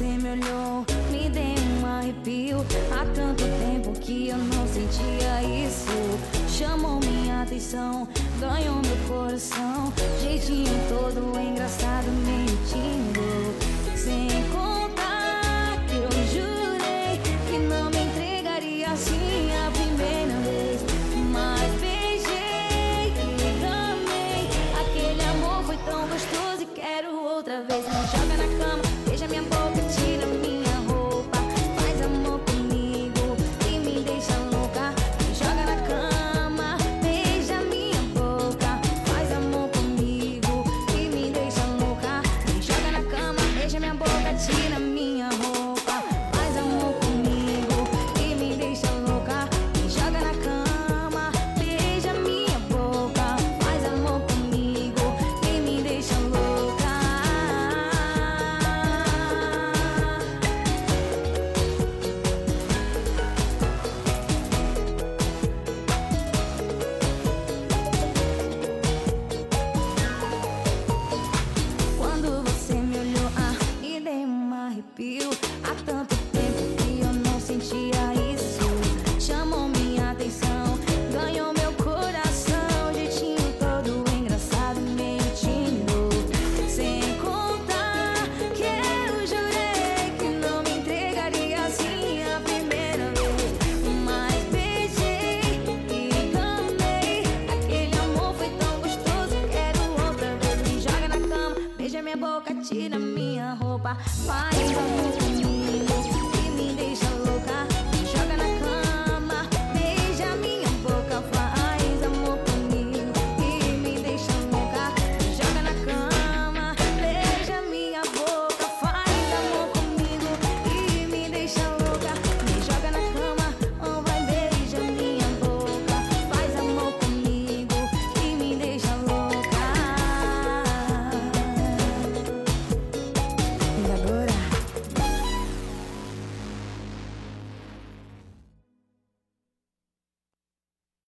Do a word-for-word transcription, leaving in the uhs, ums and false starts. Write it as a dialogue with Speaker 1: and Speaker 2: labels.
Speaker 1: você me olhou, me deu um arrepio. Há tanto tempo que eu não sentia isso. Chamou minha atenção, ganhou meu coração. Jeitinho todo engraçado, mentindo. Sem contar que eu jurei que não me entregaria assim a primeira vez. Mas beijei e amei. Aquele amor foi tão gostoso e quero outra vez. Me joga na cama, beija minha boca, tira minha roupa. Faz amor comigo e me deixa louca. Me joga na cama, beija minha boca. Faz amor comigo e me deixa louca. Me joga na cama, beija minha boca, tira minha roupa. Faz amor comigo e me deixa louca. Me joga na cama, beija minha boca. Faz amor comigo e me deixa louca. Quando você me olhou, ah, me deu um arrepio. Há tanto tempo que eu não sentia isso. Chamou minha atenção, ganhou meu coração. Jeitinho todo engraçado, meio tímido. Sem contar que eu jurei que não me entregaria assim a primeira vez. Mas beijei e amei. Aquele amor foi tão gostoso, quero outra vez. Me joga na cama, beija minha boca, tira minha roupa. Faz amor